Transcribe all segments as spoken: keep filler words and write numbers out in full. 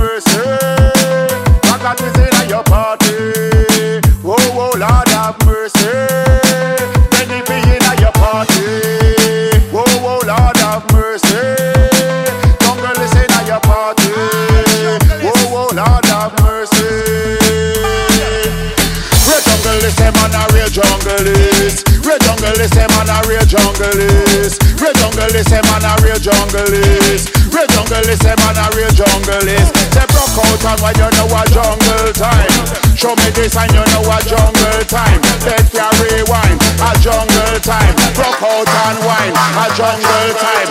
mercy. Rocket is in your party. Whoa, whoa, Lord have mercy. Many be in your party. Whoa, whoa, Lord have mercy. Jungle is in your party. Whoa, whoa, Lord have mercy. Real jungle is a man, a real jungle is. Real jungle is a man, a real jungle is. Real jungle is a man, a real jungle is. Real jungle is a man, a real jungle is. Say broke out and when you know a jungle time. Show me this and you know a jungle time. Let ya rewind, a jungle time. Broke out and wine, a jungle time.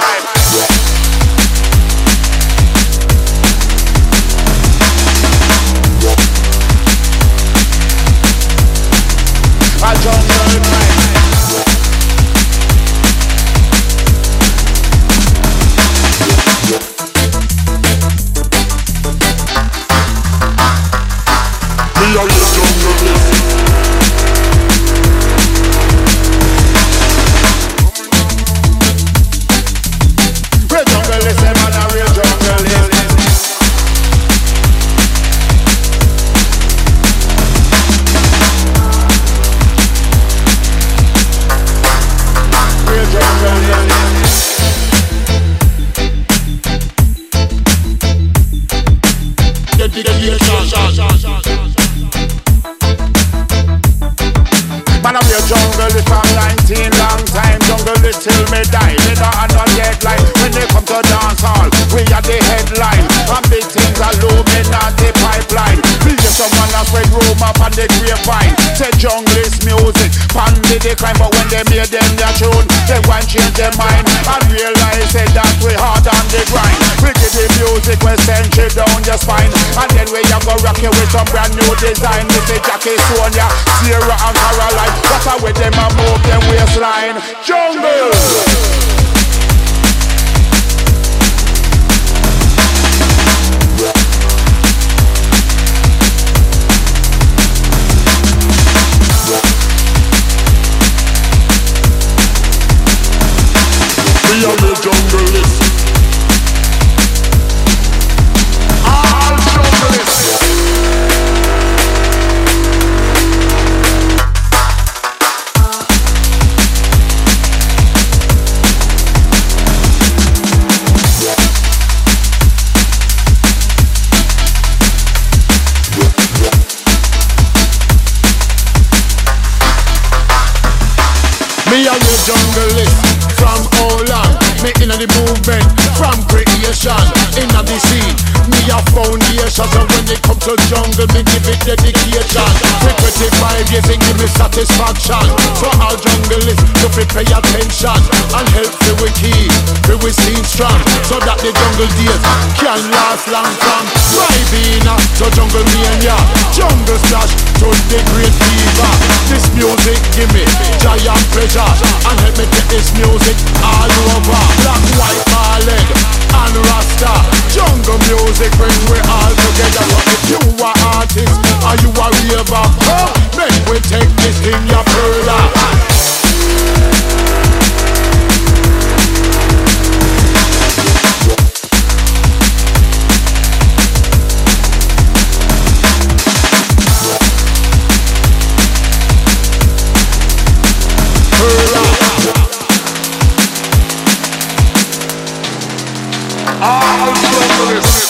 A jungle time. Me a real jungle. Real jungle is a man, a real jungle is. Real jungle is. Get the dedication. Man a real jungle is from nineteen long time. Jungle is till me die. Me not on no deadline. When they come to dance hall, we are the headline. And big things are Illuminati pipeline. We get someone a spread rumor on the grapevine. Say jungle is music, pandy the crime. But when they made them their tune, they want change their mind and realize say that we hard on the grind. We give the music we send you down your spine. And then we have go rock you with some brand new design. We say Jackie Sonia, Sierra and Caroline. That's how with them and move them waistline. Jungle! We are the junglist. All junglist. Me a real junglist. From how long? Me inna the movement. From creation, inna the scene. Me a foundation. So when it come to jungle, me give it dedication. For twenty-five years it give me satisfaction. So all junglists, you fi pay attention and help me we keep, we we seen strong. So that the jungle days can last long from Ribena to jungle mania, jungle splash to the great fever. This music give me giant pleasure and help me take this music all over. Black, white, ballad and rasta. Jungle music bring we all together. So if you are artist or you are raver, oh, make we take this thing ya further. All junglist.